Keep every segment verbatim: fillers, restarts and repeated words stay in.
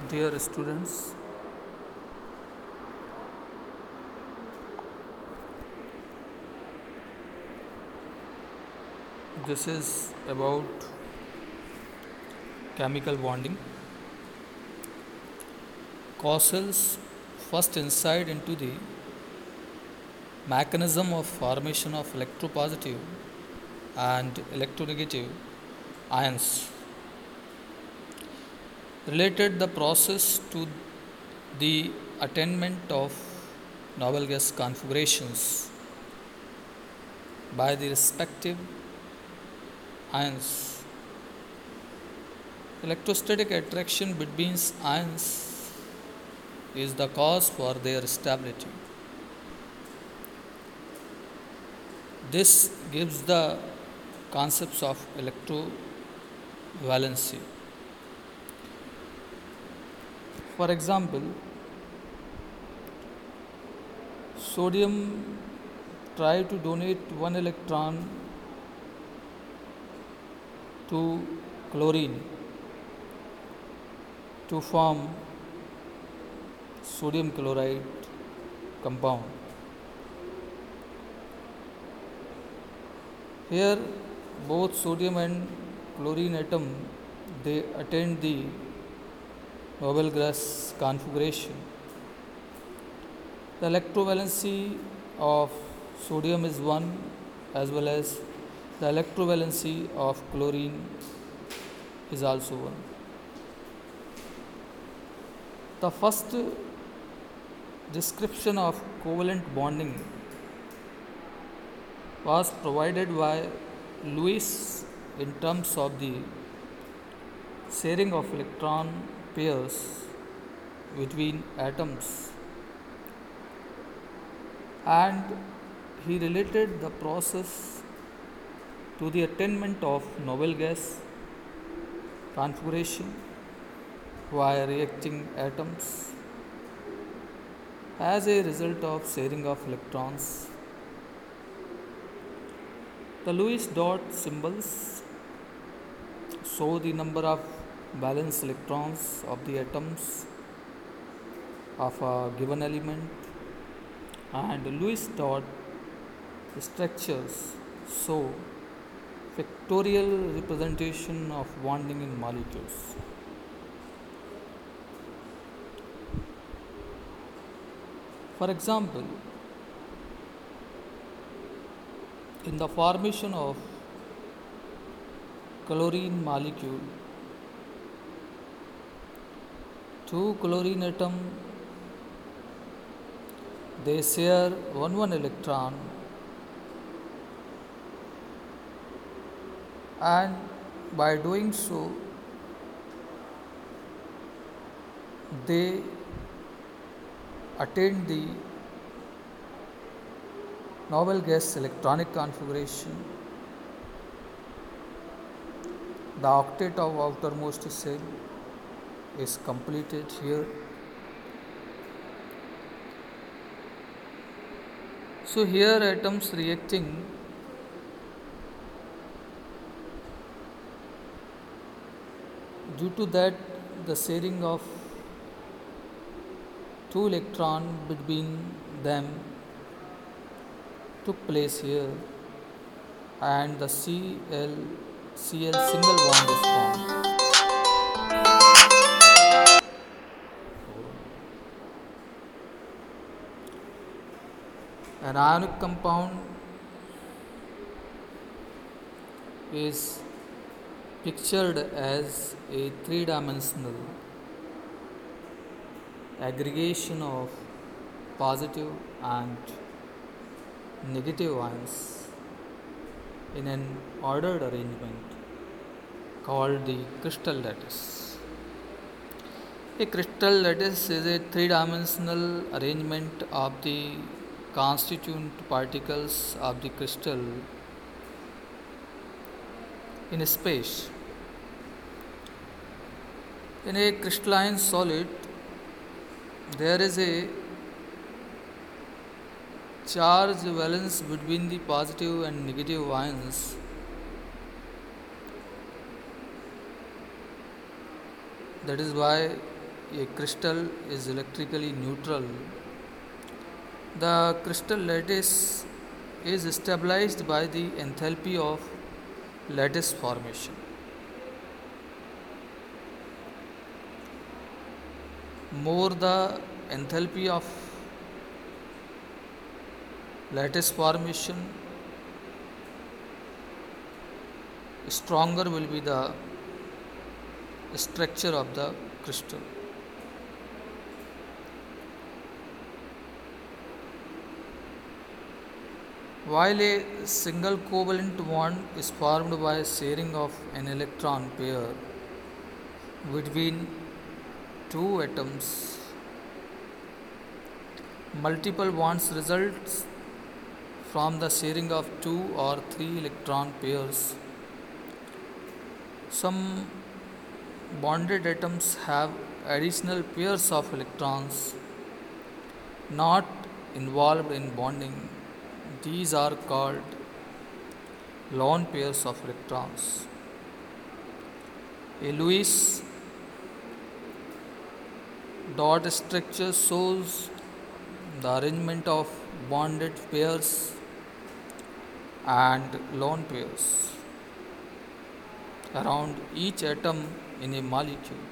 Dear students, this is about chemical bonding. Causal's first insight into the mechanism of formation of electropositive and electronegative ions related the process to the attainment of noble gas configurations by the respective ions. Electrostatic attraction between ions is the cause for their stability. This gives the concepts of electrovalency. For example, sodium try to donate one electron to chlorine to form sodium chloride compound. Here both sodium and chlorine atom they attain the noble gas configuration. The electrovalency of sodium is one as well as the electrovalency of chlorine is also one. The first description of covalent bonding was provided by Lewis in terms of the sharing of electron pairs between atoms, and he related the process to the attainment of noble gas configuration via reacting atoms as a result of sharing of electrons. The Lewis dot symbols show the number of valence electrons of the atoms of a given element, and Lewis dot structures show factorial representation of bonding in molecules. For example, in the formation of chlorine molecule, two chlorine atom they share one one electron, and by doing so they attain the noble gas electronic configuration. The octet of outermost shell is completed here. So here atoms reacting due to that the sharing of two electron between them took place here, and the Cl Cl single bond is formed. An ionic compound is pictured as a three-dimensional aggregation of positive and negative ions in an ordered arrangement called the crystal lattice. A crystal lattice is a three-dimensional arrangement of the constituent particles of the crystal in space. In a crystalline solid, there is a charge valence between the positive and negative ions. That is why a crystal is electrically neutral, the crystal lattice is stabilized by the enthalpy of lattice formation. More the enthalpy of lattice formation, stronger will be the structure of the crystal. While a single covalent bond is formed by sharing of an electron pair between two atoms, multiple bonds result from the sharing of two or three electron pairs. Some bonded atoms have additional pairs of electrons not involved in bonding. These are called lone pairs of electrons. A Lewis dot structure shows the arrangement of bonded pairs and lone pairs around each atom in a molecule.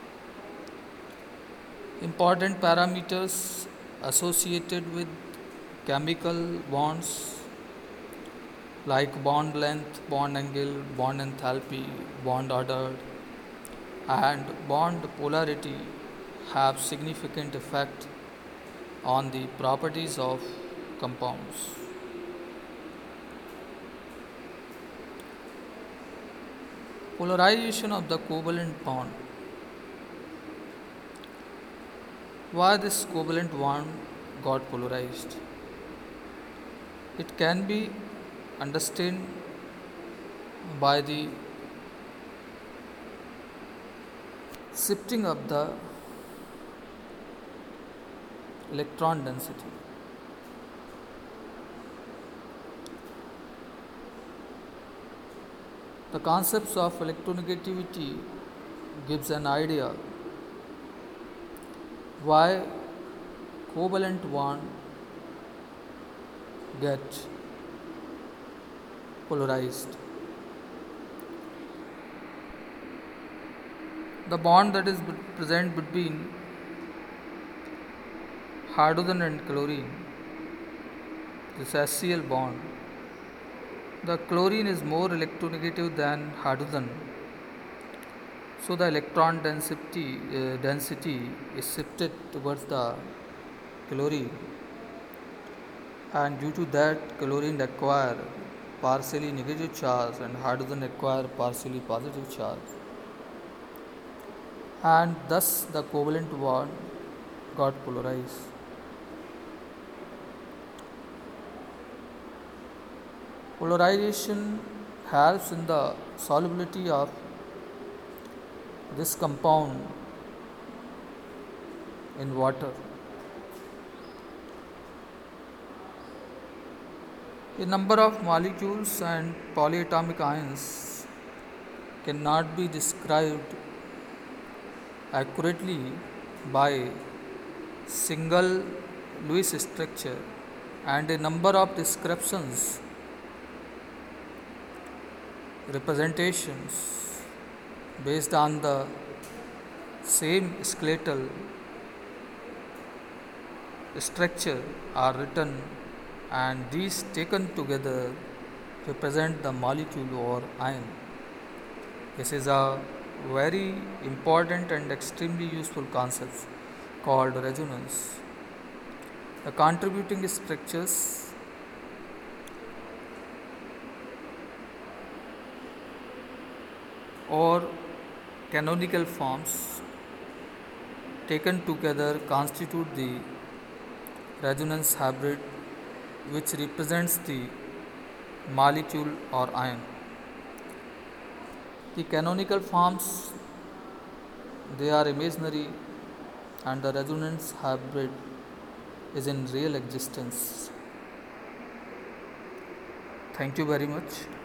Important parameters associated with chemical bonds like bond length, bond angle, bond enthalpy, bond order, and bond polarity have significant effect on the properties of compounds. Polarization of the covalent bond. Why this covalent bond got polarized? It can be understood by the shifting of the electron density. The concepts of electronegativity gives an idea why covalent bond get polarized. The bond that is present between hydrogen and chlorine, this axial bond, the chlorine is more electronegative than hydrogen, so the electron density uh, density is shifted towards the chlorine, and due to that chlorine acquire partially negative charge and hydrogen acquire partially positive charge, and thus the covalent bond got polarized. Polarization helps in the solubility of this compound in water. A number of molecules and polyatomic ions cannot be described accurately by single Lewis structure, and a number of descriptions representations based on the same skeletal structure are written, and these taken together represent the molecule or ion. This is a very important and extremely useful concept called resonance. The contributing structures or canonical forms taken together constitute the resonance hybrid, which represents the molecule or ion. The canonical forms, they are imaginary, and the resonance hybrid is in real existence. Thank you very much.